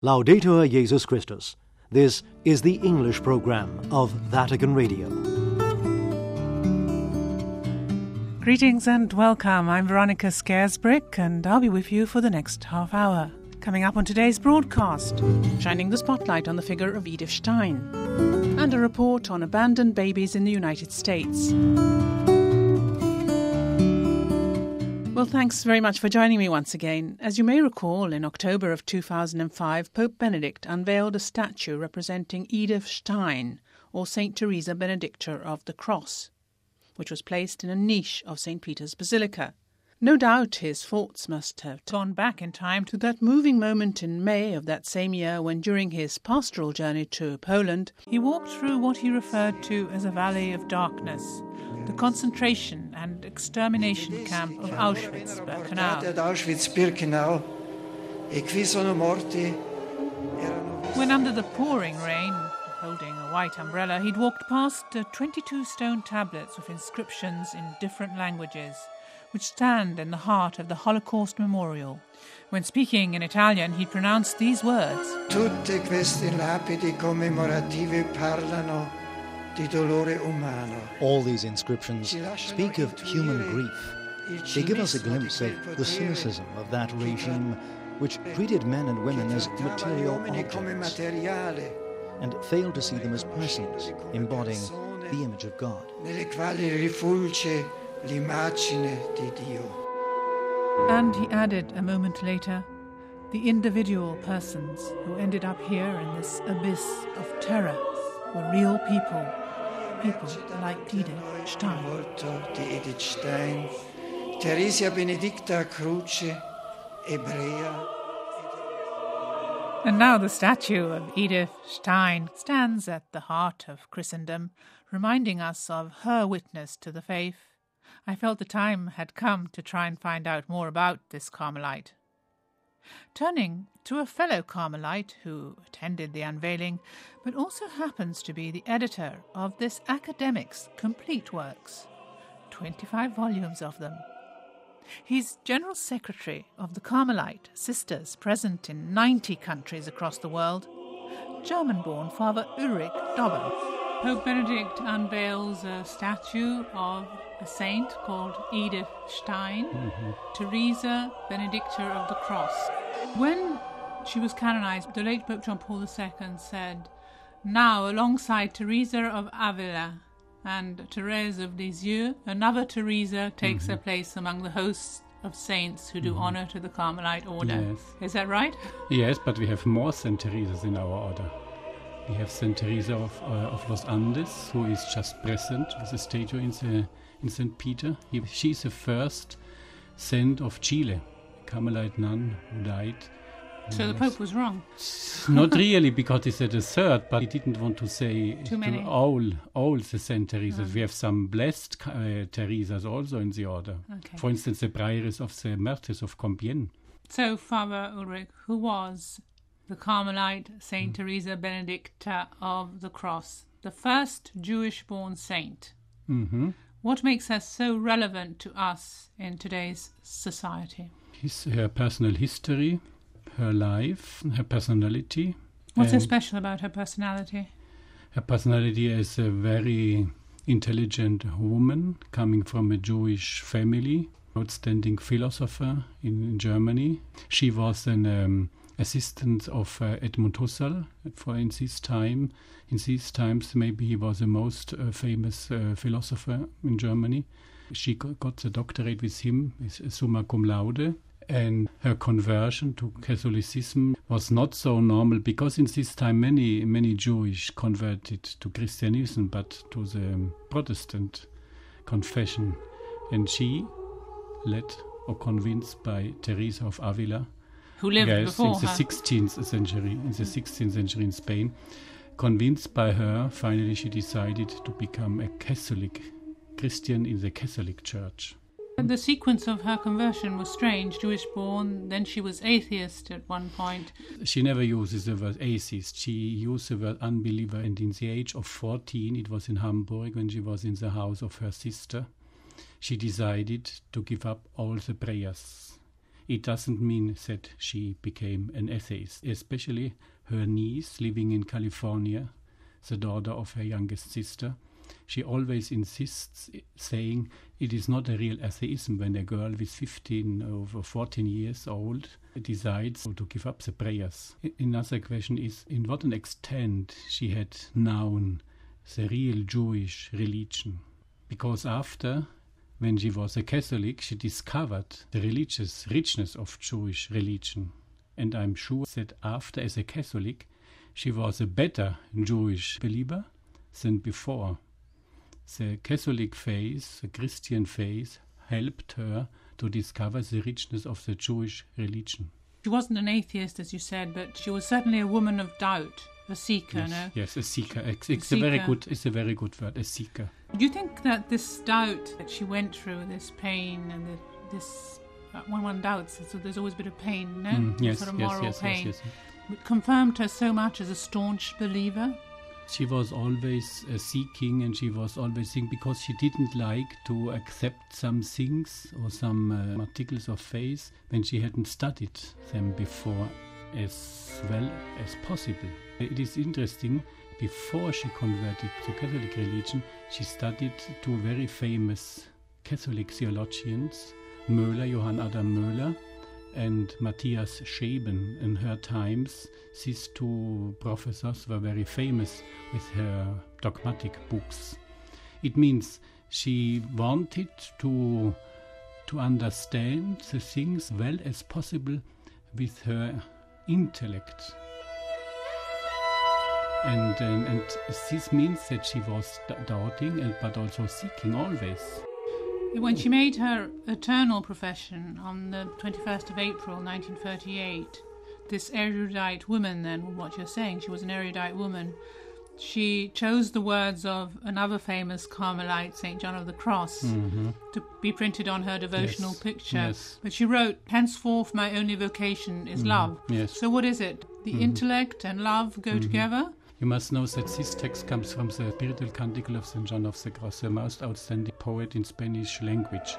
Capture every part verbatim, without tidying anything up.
Laudetur Jesus Christus. This is the English program of Vatican Radio. Greetings and welcome. I'm Veronica Scaresbrick, and I'll be with you for the next half hour. Coming up on today's broadcast, shining the spotlight on the figure of Edith Stein, and a report on abandoned babies in the United States. Well, thanks very much for joining me once again. As you may recall, in October of two thousand five, Pope Benedict unveiled a statue representing Edith Stein, or Saint Teresa Benedicta of the Cross, which was placed in a niche of Saint Peter's Basilica. No doubt his thoughts must have gone back in time to that moving moment in May of that same year when, during his pastoral journey to Poland, he walked through what he referred to as a valley of darkness, the concentration and extermination camp of Auschwitz-Birkenau. When under the pouring rain, holding a white umbrella, he'd walked past uh, twenty-two stone tablets with inscriptions in different languages, which stand in the heart of the Holocaust Memorial. When speaking in Italian, he pronounced these words: Tutte queste lapidi commemorative parlano di dolore umano. All these inscriptions speak of human grief. They give us a glimpse of the cynicism of that regime, which treated men and women as material objects and failed to see them as persons embodying the image of God. And he added a moment later, the individual persons who ended up here in this abyss of terror were real people, people like Edith Stein. Theresia Benedicta Cruce, Ebrea. And now the statue of Edith Stein stands at the heart of Christendom, reminding us of her witness to the faith. I felt the time had come to try and find out more about this Carmelite. Turning to a fellow Carmelite who attended the unveiling, but also happens to be the editor of this academic's complete works, twenty-five volumes of them. He's General Secretary of the Carmelite Sisters, present in ninety countries across the world, German-born Father Ulrich Dobbe. Pope Benedict unveils a statue of a saint called Edith Stein, mm-hmm. Teresa Benedicta of the Cross. When she was canonized, the late Pope John Paul the Second said, now, alongside Teresa of Avila and Therese of Lisieux, another Teresa takes mm-hmm. her place among the hosts of saints who do mm-hmm. honor to the Carmelite order. Yes. Is that right? Yes, but we have more Saint Teresas in our order. We have Saint Teresa of, uh, of Los Andes, who is just present with a statue in, the, in Saint Peter. He, she is the first saint of Chile, a Carmelite nun who died. So the Pope was wrong? Not really, because he said a third, but he didn't want to say too many. To all, all the Saint Teresas. Oh. We have some blessed uh, Teresas also in the order. Okay. For instance, the Prioress of the Martyrs of Compiègne. So, Father Ulrich, who was the Carmelite Saint mm. Teresa Benedicta of the Cross, the first Jewish-born saint? Mm-hmm. What makes her so relevant to us in today's society? His, her personal history, her life, her personality. What's so special about her personality? Her personality is a very intelligent woman coming from a Jewish family, outstanding philosopher in, in Germany. She was an um, assistant of uh, Edmund Husserl for in this time. In these times, maybe he was the most uh, famous uh, philosopher in Germany. She got, got the doctorate with him, with summa cum laude. And her conversion to Catholicism was not so normal, because in this time many many Jewish converted to Christianism, but to the Protestant confession. And she, led or convinced by Teresa of Avila, who lived yes, before in the her. sixteenth century, in the sixteenth century in Spain, convinced by her, finally she decided to become a Catholic Christian in the Catholic Church. The sequence of her conversion was strange. Jewish-born, then she was atheist at one point. She never uses the word atheist. She used the word unbeliever, and in the age of fourteen, it was in Hamburg, when she was in the house of her sister, she decided to give up all the prayers It doesn't mean that she became an atheist, especially her niece living in California, the daughter of her youngest sister. She always insists, saying it is not a real atheism when a girl with fifteen or fourteen years old decides to give up the prayers. Another question is, in what an extent she had known the real Jewish religion. Because after, when she was a Catholic, she discovered the religious richness of Jewish religion. And I'm sure that after, as a Catholic, she was a better Jewish believer than before. The Catholic faith, the Christian faith, helped her to discover the richness of the Jewish religion. She wasn't an atheist, as you said, but she was certainly a woman of doubt, a seeker, yes, no? Yes, a seeker. It's, it's a a very seeker. good. It's a very good word. A seeker. Do you think that this doubt that she went through, this pain and the, this, uh, when one doubts, so there's always a bit of pain, no? Mm, yes, sort of yes, moral yes, pain. yes, yes. Confirmed her so much as a staunch believer. She was always uh, seeking, and she was always seeking because she didn't like to accept some things or some uh, articles of faith when she hadn't studied them before as well as possible. It is interesting, before she converted to Catholic religion, she studied two very famous Catholic theologians, Möhler, Johann Adam Möhler, and Matthias Scheben. In her times, these two professors were very famous with her dogmatic books. It means she wanted to, to understand the things well as possible with her intellect. And, and, and this means that she was doubting and but also seeking always. When she made her eternal profession on the twenty-first of April nineteen thirty-eight, this erudite woman, then, what you're saying, she was an erudite woman, she chose the words of another famous Carmelite, Saint John of the Cross, mm-hmm. to be printed on her devotional yes. picture. Yes. But she wrote, "Henceforth my only vocation is mm-hmm. love." Yes. So what is it? The mm-hmm. intellect and love go mm-hmm. together? You must know that this text comes from the Spiritual Canticle of Saint John of the Cross, the most outstanding poet in Spanish language.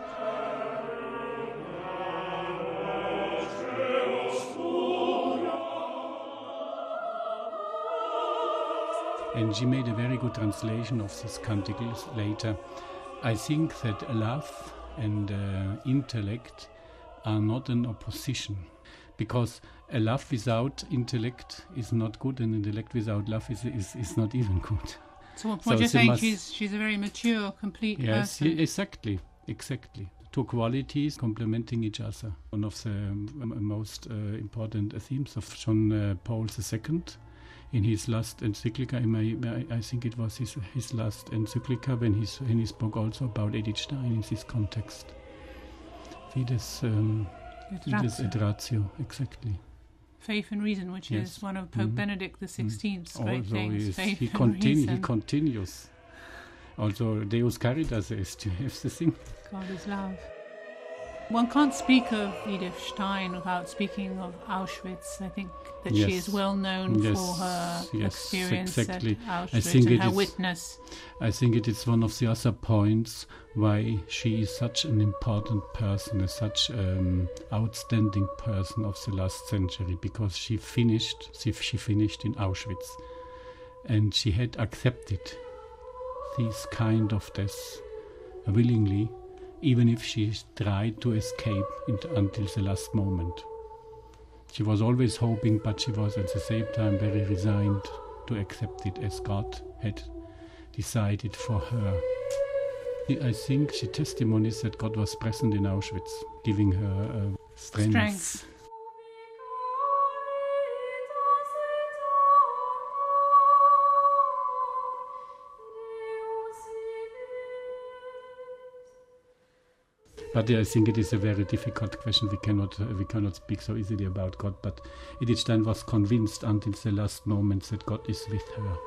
And she made a very good translation of these canticles later. I think that love and uh, intellect are not in opposition, because a love without intellect is not good, and intellect without love is is, is not even good. So what So you're they saying, must- she's she's a very mature, complete Yes, person. ye- exactly, exactly. Two qualities complementing each other. One of the um, most uh, important themes of John uh, Paul the Second in his last encyclica, in my, I I think it was his his last encyclica, when he s- when he spoke also about Edith Stein in this context. Fides, um, Fides et ratio, exactly. Faith and reason, which Yes. is one of Pope Mhm. Benedict the Sixteenth's great Also, things. he, is, Faith he, and continu- he reason. continues. Also, Deus Caritas is to have the thing. God is love. One can't speak of Edith Stein without speaking of Auschwitz. I think that she Yes. is well known Yes, for her yes, experience exactly. at I Auschwitz think and it her is- witness. I think it is one of the other points why she is such an important person, a such um, outstanding person of the last century, because she finished, she, she finished in Auschwitz, and she had accepted these kind of deaths willingly, even if she tried to escape it until the last moment. She was always hoping, but she was at the same time very resigned to accept it as God had decided for her. I think she testimonies that God was present in Auschwitz, giving her uh, strength. Strength. But I think it is a very difficult question. We cannot uh, we cannot speak so easily about God. But Edith Stein was convinced until the last moments that God is with her.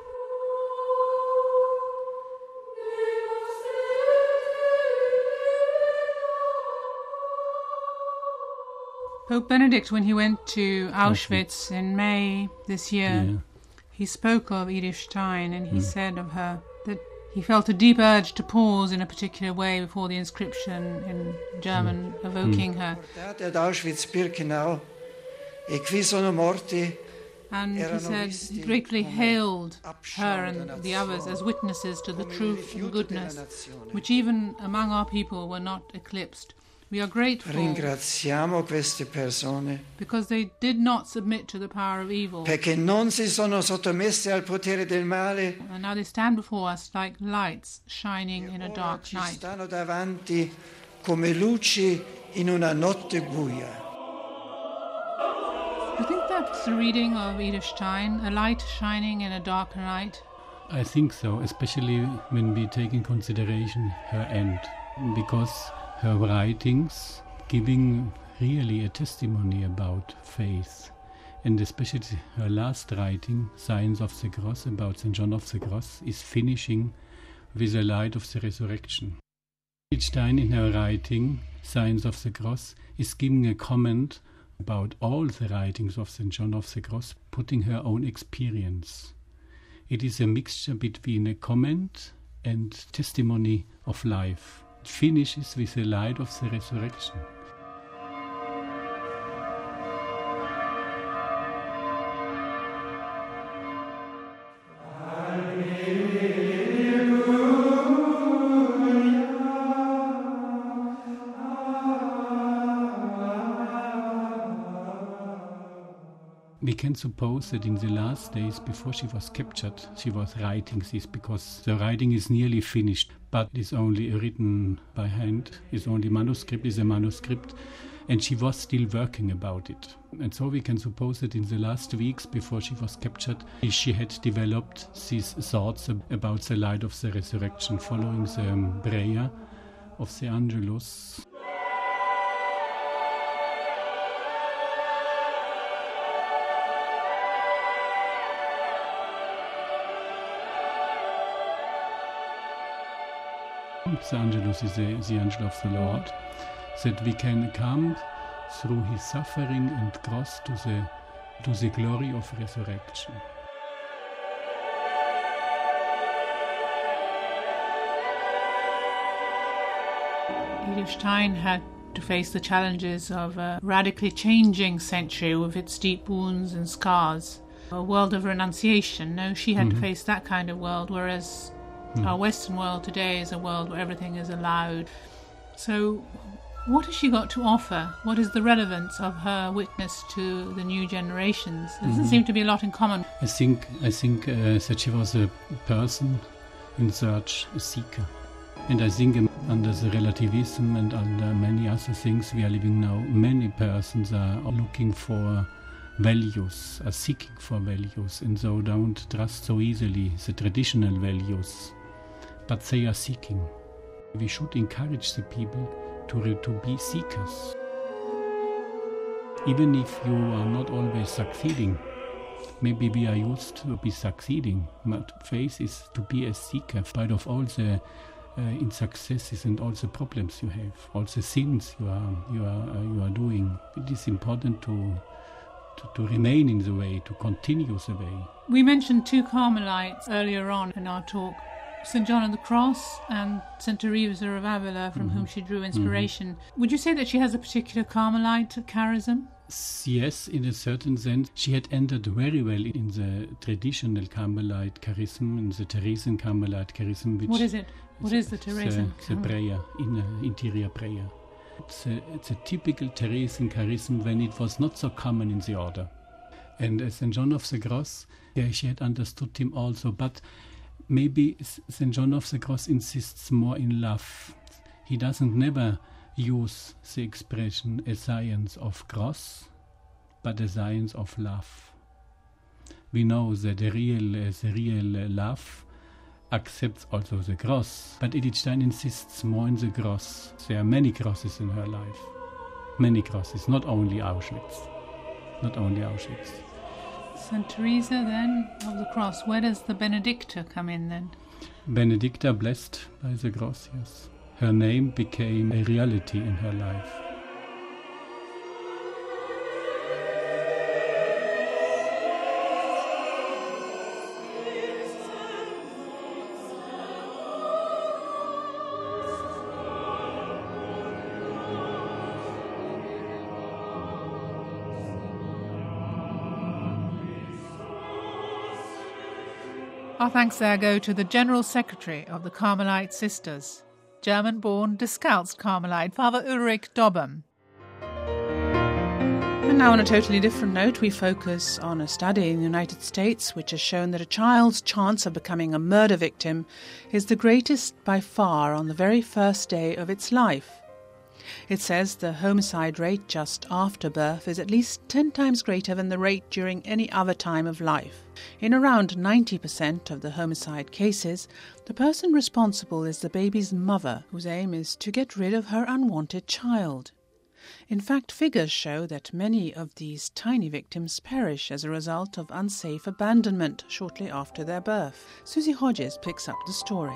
Pope Benedict, when he went to Auschwitz in May this year, Yeah. he spoke of Edith Stein, and he Mm. said of her that He felt a deep urge to pause in a particular way before the inscription in German mm. evoking mm. her. Ad Auschwitz-Birkenau, e qui sono morti. And he said he gratefully hailed her and the others as witnesses to the truth and goodness, which even among our people were not eclipsed. We are grateful Ringraziamo queste persone because they did not submit to the power of evil. Perché non si sono sottomesse al potere del male. And now they stand before us like lights shining in a dark ci night. Stanno davanti come luci in una notte buia. Do you think that's the reading of Edith Stein, a light shining in a dark night? I think so, especially when we take in consideration her end, because her writings giving really a testimony about faith, and especially her last writing, Signs of the Cross, about Saint John of the Cross, is finishing with the light of the resurrection. Edith Stein, in her writing, Signs of the Cross, is giving a comment about all the writings of Saint John of the Cross, putting her own experience. It is a mixture between a comment and testimony of life. It finishes with the light of the resurrection. We can suppose that in the last days before she was captured, she was writing this, because the writing is nearly finished, but is only written by hand, is only manuscript, is a manuscript, and she was still working about it. And so we can suppose that in the last weeks before she was captured, she had developed these thoughts about the light of the resurrection, following the prayer of the Angelus. The Angelus is the, the angel of the Lord, that we can come through his suffering and cross to the, to the glory of resurrection. Edith Stein had to face the challenges of a radically changing century with its deep wounds and scars, a world of renunciation. No, she had mm-hmm. to face that kind of world, whereas Mm. our Western world today is a world where everything is allowed. So what has she got to offer? What is the relevance of her witness to the new generations? There doesn't mm-hmm. seem to be a lot in common. I think I think uh, that she was a person in search, a seeker. And I think um, under the relativism and under many other things we are living now, many persons are looking for values, are seeking for values, and so don't trust so easily the traditional values. But they are seeking. We should encourage the people to, to be seekers. Even if you are not always succeeding, maybe we are used to be succeeding, but faith is to be a seeker, in spite of all the uh, insuccesses and all the problems you have, all the sins you are, you are, uh, you are doing. It is important to To, to remain in the way, to continue the way. We mentioned two Carmelites earlier on in our talk, Saint John of the Cross and Saint Teresa of Avila, from mm-hmm. whom she drew inspiration. Mm-hmm. Would you say that she has a particular Carmelite charism? Yes, in a certain sense. She had entered very well in the traditional Carmelite charism, in the Theresian Carmelite charism. Which what is it? What is the Theresian? The, the prayer, in uh, interior prayer. It's a, it's a typical Theresian charism when it was not so common in the order. And uh, Saint John of the Cross, yeah, she had understood him also, but maybe Saint John of the Cross insists more in love. He doesn't never use the expression a science of cross, but a science of love. We know that the real, uh, the real uh, love accepts also the cross, but Edith Stein insists more on the cross. There are many crosses in her life, many crosses, not only Auschwitz, not only Auschwitz. Saint Teresa then of the Cross, where does the Benedicta come in then? Benedicta, blessed by the cross, yes. Her name became a reality in her life. Our thanks there go to the General Secretary of the Carmelite Sisters, German-born Discalced Carmelite, Father Ulrich Dobbem. And now on a totally different note, we focus on a study in the United States which has shown that a child's chance of becoming a murder victim is the greatest by far on the very first day of its life. It says the homicide rate just after birth is at least ten times greater than the rate during any other time of life. In around ninety percent of the homicide cases, the person responsible is the baby's mother, whose aim is to get rid of her unwanted child. In fact, figures show that many of these tiny victims perish as a result of unsafe abandonment shortly after their birth. Susie Hodges picks up the story.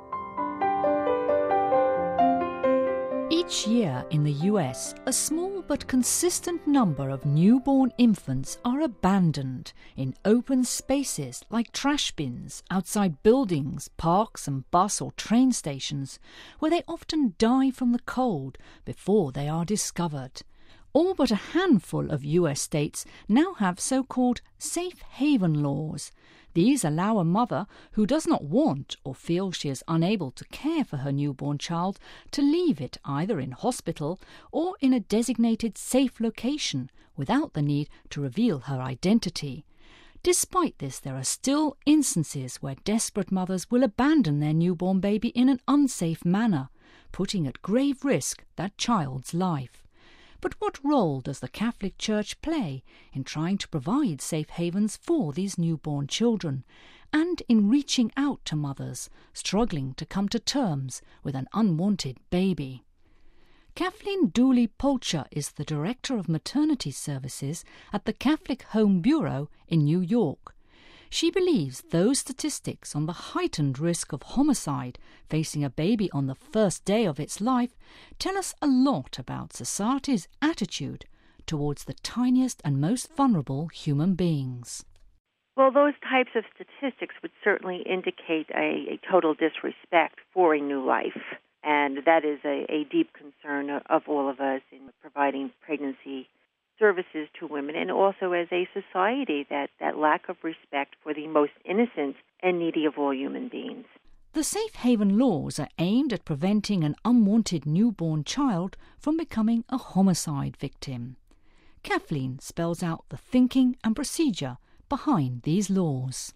Each year in the U S, a small but consistent number of newborn infants are abandoned in open spaces like trash bins, outside buildings, parks and bus or train stations, where they often die from the cold before they are discovered. All but a handful of U S states now have so-called safe haven laws. These allow a mother who does not want or feels she is unable to care for her newborn child to leave it either in hospital or in a designated safe location without the need to reveal her identity. Despite this, there are still instances where desperate mothers will abandon their newborn baby in an unsafe manner, putting at grave risk that child's life. But what role does the Catholic Church play in trying to provide safe havens for these newborn children and in reaching out to mothers struggling to come to terms with an unwanted baby? Kathleen Dooley-Polcher is the Director of Maternity Services at the Catholic Home Bureau in New York. She believes those statistics on the heightened risk of homicide facing a baby on the first day of its life tell us a lot about society's attitude towards the tiniest and most vulnerable human beings. Well, those types of statistics would certainly indicate a, a total disrespect for a new life, and that is a, a deep concern of all of us in providing pregnancy services to women, and also as a society, that, that lack of respect for the most innocent and needy of all human beings. The safe haven laws are aimed at preventing an unwanted newborn child from becoming a homicide victim. Kathleen spells out the thinking and procedure behind these laws.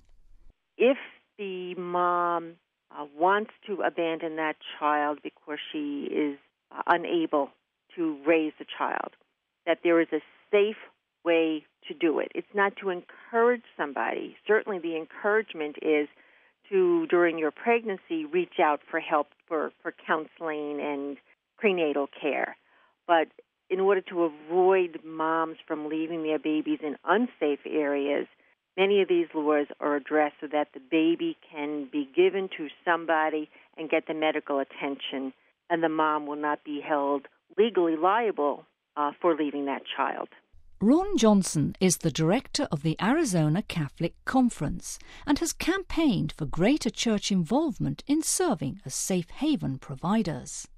If the mom uh, wants to abandon that child because she is uh, unable to raise the child, that there is a safe way to do it. It's not to encourage somebody. Certainly the encouragement is to, during your pregnancy, reach out for help for, for counseling and prenatal care. But in order to avoid moms from leaving their babies in unsafe areas, many of these laws are addressed so that the baby can be given to somebody and get the medical attention, and the mom will not be held legally liable Uh, for leaving that child. Ron Johnson is the director of the Arizona Catholic Conference and has campaigned for greater church involvement in serving as safe haven providers.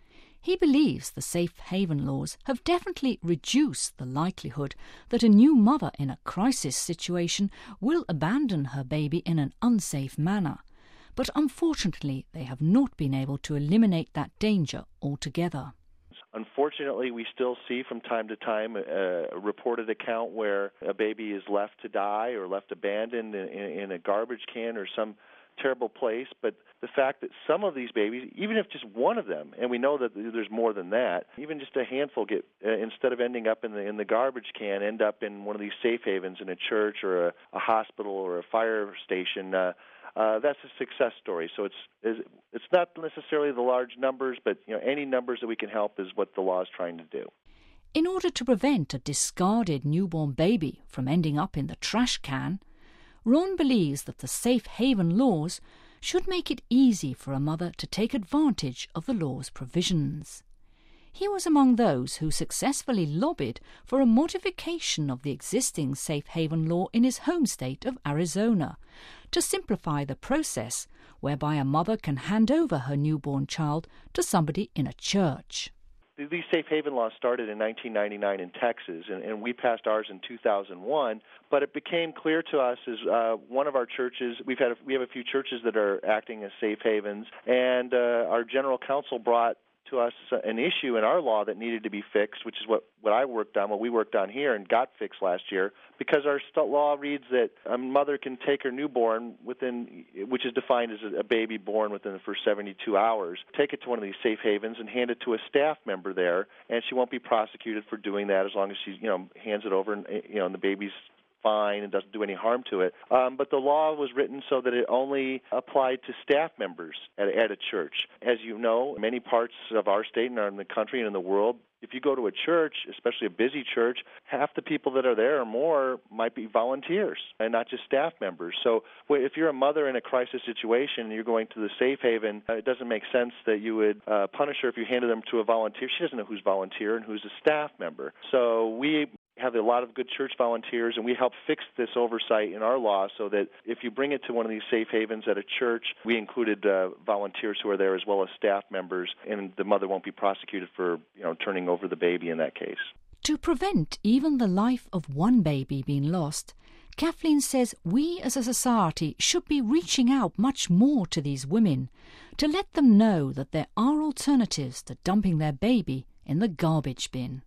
He believes the safe haven laws have definitely reduced the likelihood that a new mother in a crisis situation will abandon her baby in an unsafe manner, but unfortunately they have not been able to eliminate that danger altogether. Unfortunately, we still see from time to time a, a reported account where a baby is left to die or left abandoned in, in a garbage can or some terrible place. But the fact that some of these babies, even if just one of them, and we know that there's more than that, even just a handful get, uh, instead of ending up in the in the garbage can, end up in one of these safe havens in a church or a, a hospital or a fire station. Uh, Uh, that's a success story. So it's it's not necessarily the large numbers, but you know, any numbers that we can help is what the law is trying to do. In order to prevent a discarded newborn baby from ending up in the trash can, Ron believes that the safe haven laws should make it easy for a mother to take advantage of the law's provisions. He was among those who successfully lobbied for a modification of the existing safe haven law in his home state of Arizona to simplify the process whereby a mother can hand over her newborn child to somebody in a church. these safe haven laws started in nineteen ninety-nine in Texas, and, and we passed ours in two thousand one. But it became clear to us as uh, one of our churches, we've had a, we have a few churches that are acting as safe havens, and uh, our general counsel brought to us an issue in our law that needed to be fixed, which is what, what I worked on, what we worked on here and got fixed last year, because our st- law reads that a mother can take her newborn within, which is defined as a baby born within the first seventy-two hours, take it to one of these safe havens and hand it to a staff member there, and she won't be prosecuted for doing that as long as she, you know, hands it over and, you know, and the baby's fine and doesn't do any harm to it. Um, but the law was written so that it only applied to staff members at, at a church. As you know, many parts of our state and in the country and in the world, if you go to a church, especially a busy church, half the people that are there or more might be volunteers and not just staff members. So if you're a mother in a crisis situation and you're going to the safe haven, uh, it doesn't make sense that you would uh, punish her if you handed them to a volunteer. She doesn't know who's volunteer and who's a staff member. So we have a lot of good church volunteers, and we help fix this oversight in our law so that if you bring it to one of these safe havens at a church, we included uh, volunteers who are there as well as staff members, and the mother won't be prosecuted for, you know, turning over the baby in that case. To prevent even the life of one baby being lost, Kathleen says we as a society should be reaching out much more to these women to let them know that there are alternatives to dumping their baby in the garbage bin.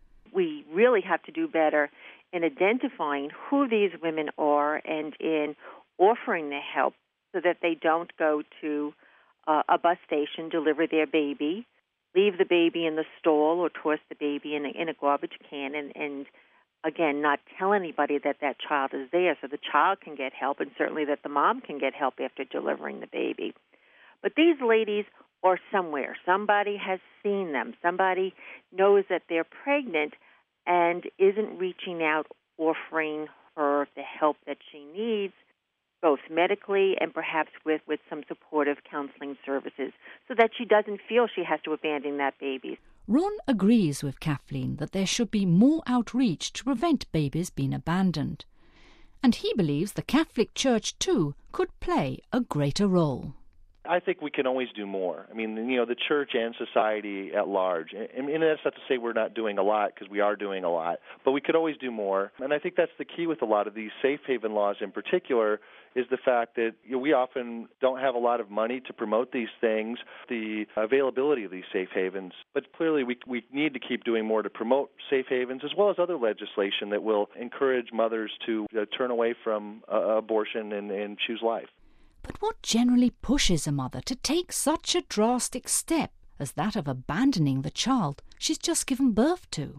We really have to do better in identifying who these women are and in offering the help so that they don't go to uh, a bus station, deliver their baby, leave the baby in the stall or toss the baby in a, in a garbage can, and, and again, not tell anybody that that child is there so the child can get help and certainly that the mom can get help after delivering the baby. But these ladies are somewhere. Somebody has seen them. Somebody knows that they're pregnant and isn't reaching out, offering her the help that she needs, both medically and perhaps with, with some supportive counseling services, so that she doesn't feel she has to abandon that baby. Ron agrees with Kathleen that there should be more outreach to prevent babies being abandoned. And he believes the Catholic Church, too, could play a greater role. I think we can always do more. I mean, you know, the church and society at large. And, and that's not to say we're not doing a lot, because we are doing a lot. But we could always do more. And I think that's the key with a lot of these safe haven laws in particular, is the fact that, you know, we often don't have a lot of money to promote these things, the availability of these safe havens. But clearly we we need to keep doing more to promote safe havens, as well as other legislation that will encourage mothers to uh, turn away from uh, abortion and, and choose life. But what generally pushes a mother to take such a drastic step as that of abandoning the child she's just given birth to?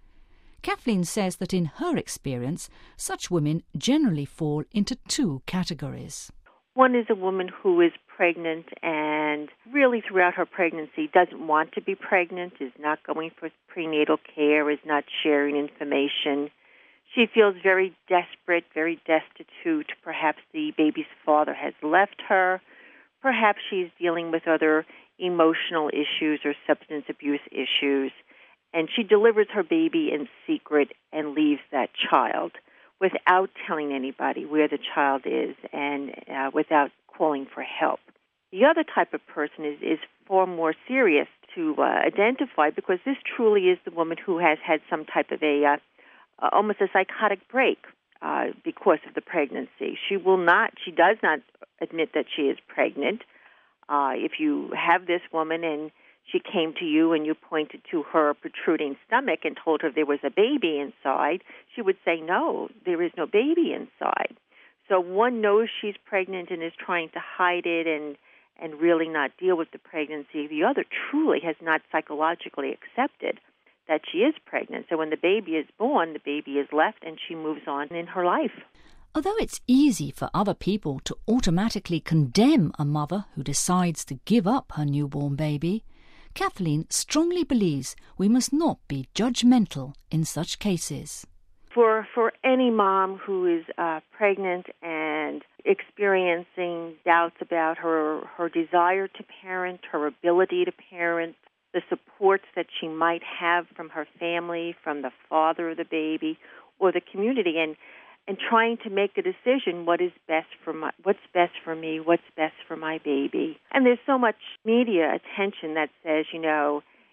Kathleen says that in her experience, such women generally fall into two categories. One is a woman who is pregnant and really throughout her pregnancy doesn't want to be pregnant, is not going for prenatal care, is not sharing information. She feels very desperate, very destitute. Perhaps the baby's father has left her. Perhaps she's dealing with other emotional issues or substance abuse issues. And she delivers her baby in secret and leaves that child without telling anybody where the child is and uh, without calling for help. The other type of person is, is far more serious to uh, identify, because this truly is the woman who has had some type of a uh, Uh, almost a psychotic break uh, because of the pregnancy. She will not, she does not admit that she is pregnant. Uh, if you have this woman and she came to you and you pointed to her protruding stomach and told her there was a baby inside, she would say, no, there is no baby inside. So one knows she's pregnant and is trying to hide it and, and really not deal with the pregnancy. The other truly has not psychologically accepted that she is pregnant. So when the baby is born, the baby is left and she moves on in her life. Although it's easy for other people to automatically condemn a mother who decides to give up her newborn baby, Kathleen strongly believes we must not be judgmental in such cases. For for any mom who is uh, pregnant and experiencing doubts about her, her desire to parent, her ability to parent, the supports that she might have from her family, from the father of the baby, or the community, and and trying to make a decision, what is best for my, what's best for me, what's best for my baby. And there's so much media attention that says, you know,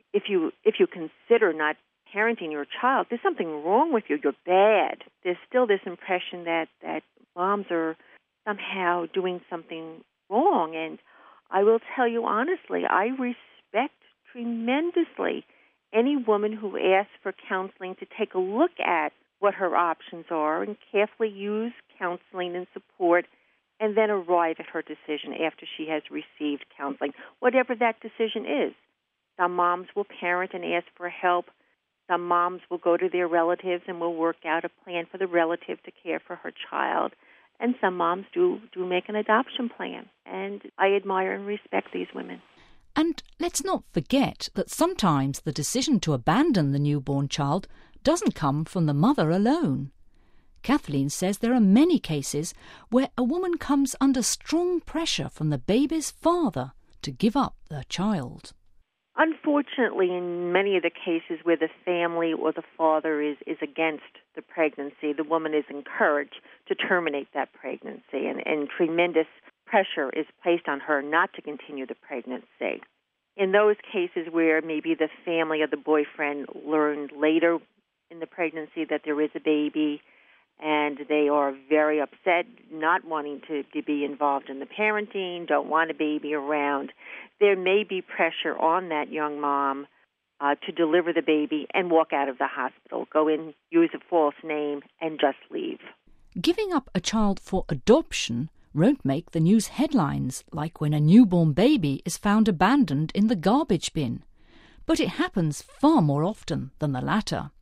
if you if you consider not parenting your child, there's something wrong with you. You're bad. There's still this impression that, that moms are somehow doing something wrong. And I will tell you honestly, I respect tremendously any woman who asks for counseling to take a look at what her options are and carefully use counseling and support and then arrive at her decision after she has received counseling, whatever that decision is. Some moms will parent and ask for help. Some moms will go to their relatives and will work out a plan for the relative to care for her child. And some moms do, do make an adoption plan. And I admire and respect these women. And let's not forget that sometimes the decision to abandon the newborn child doesn't come from the mother alone. Kathleen says there are many cases where a woman comes under strong pressure from the baby's father to give up their child. Unfortunately, in many of the cases where the family or the father is, is against the pregnancy, the woman is encouraged to terminate that pregnancy, and, and tremendous pressure is placed on her not to continue the pregnancy. In those cases where maybe the family or the boyfriend learned later in the pregnancy that there is a baby, and they are very upset, not wanting to, to be involved in the parenting, don't want a baby around, there may be pressure on that young mom uh, to deliver the baby and walk out of the hospital, go in, use a false name, and just leave. Giving up a child for adoption won't make the news headlines like when a newborn baby is found abandoned in the garbage bin. But it happens far more often than the latter.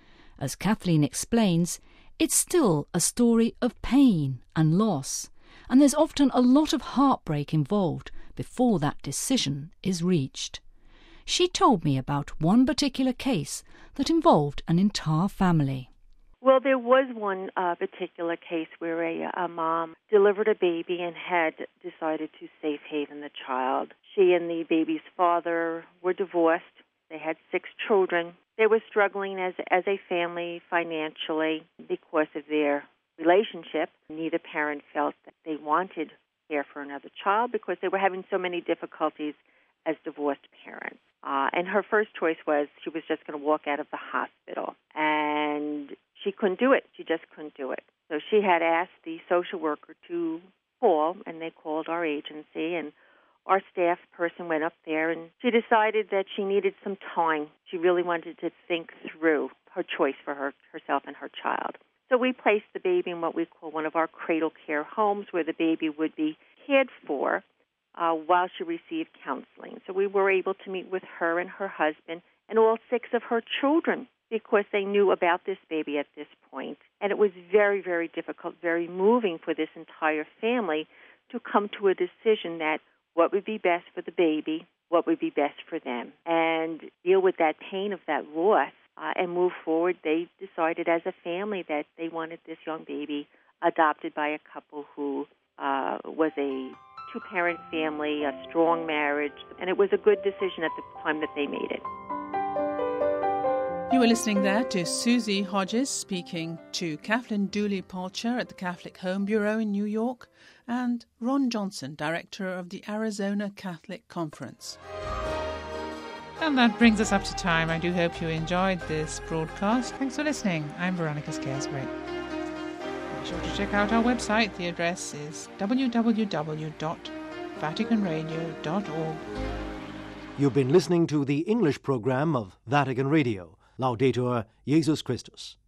As Kathleen explains, it's still a story of pain and loss, and there's often a lot of heartbreak involved before that decision is reached. She told me about one particular case that involved an entire family. Well, there was one uh, particular case where a, a mom delivered a baby and had decided to safe haven the child. She and the baby's father were divorced. They had six children. They were struggling as as a family financially because of their relationship. Neither parent felt that they wanted care for another child because they were having so many difficulties as divorced parents. Uh, and her first choice was she was just going to walk out of the hospital. And she couldn't do it. She just couldn't do it. So she had asked the social worker to call, and they called our agency, and our staff person went up there, and she decided that she needed some time. She really wanted to think through her choice for her, herself and her child. So we placed the baby in what we call one of our cradle care homes where the baby would be cared for uh, while she received counseling. So we were able to meet with her and her husband and all six of her children because they knew about this baby at this point. And it was very, very difficult, very moving for this entire family to come to a decision that what would be best for the baby, what would be best for them, and deal with that pain of that loss uh, and move forward. They decided as a family that they wanted this young baby adopted by a couple who uh, was a two-parent family, a strong marriage, and it was a good decision at the time that they made it. You were listening there to Susie Hodges speaking to Kathleen Dooley-Polcher at the Catholic Home Bureau in New York and Ron Johnson, director of the Arizona Catholic Conference. And that brings us up to time. I do hope you enjoyed this broadcast. Thanks for listening. I'm Veronica Scaresbury. Be sure to check out our website. The address is w w w dot vatican radio dot org. You've been listening to the English program of Vatican Radio. Laudetur Jesus Christus.